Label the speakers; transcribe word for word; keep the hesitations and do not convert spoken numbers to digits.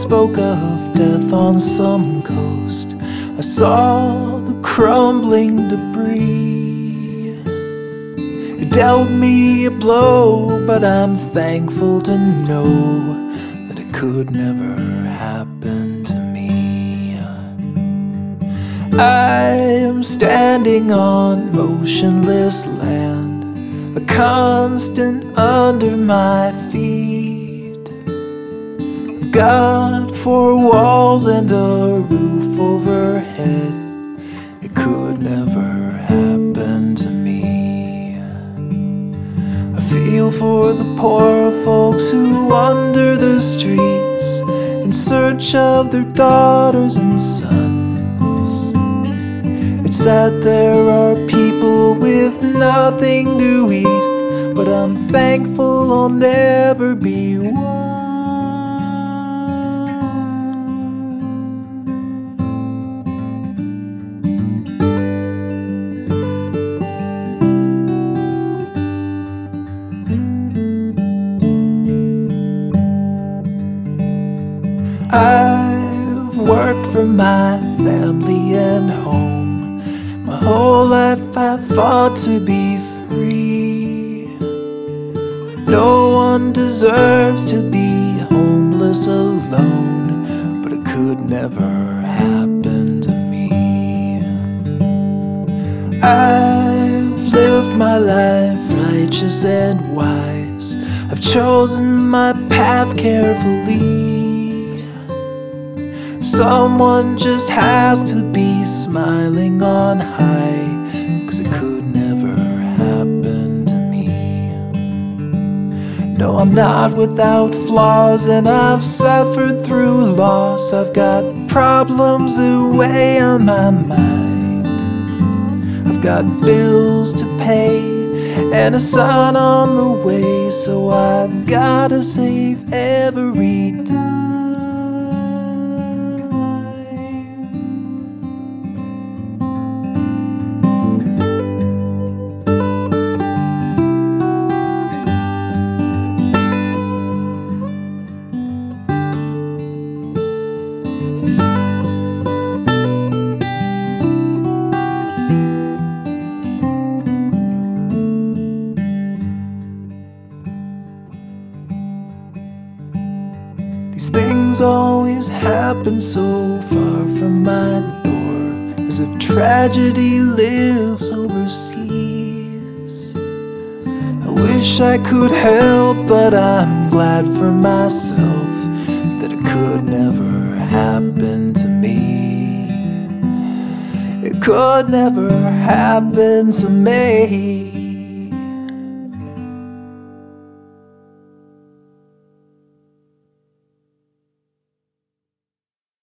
Speaker 1: spoke of death on some coast. I saw the crumbling debris. It dealt me a blow, but I'm thankful to know that it could never happen to me. I am standing on motionless land, a constant under my feet. God, four walls and a roof overhead, it could never happen to me. I feel for the poor folks who wander the streets in search of their daughters and sons. It's sad there are people with nothing to eat, but I'm thankful I'll never be one. I've worked for my family and home. My whole life I fought to be free. No one deserves to be homeless alone, but it could never happen to me. I've lived my life righteous and wise. I've chosen my path carefully. Someone just has to be smiling on high, 'cause it could never happen to me. No, I'm not without flaws, and I've suffered through loss. I've got problems that weigh on my mind. I've got bills to pay and a son on the way, so I've gotta save every dime. These things always happen so far from my door, as if tragedy lives overseas. I wish I could help, but I'm glad for myself that it could never happen to me. It could never happen to me.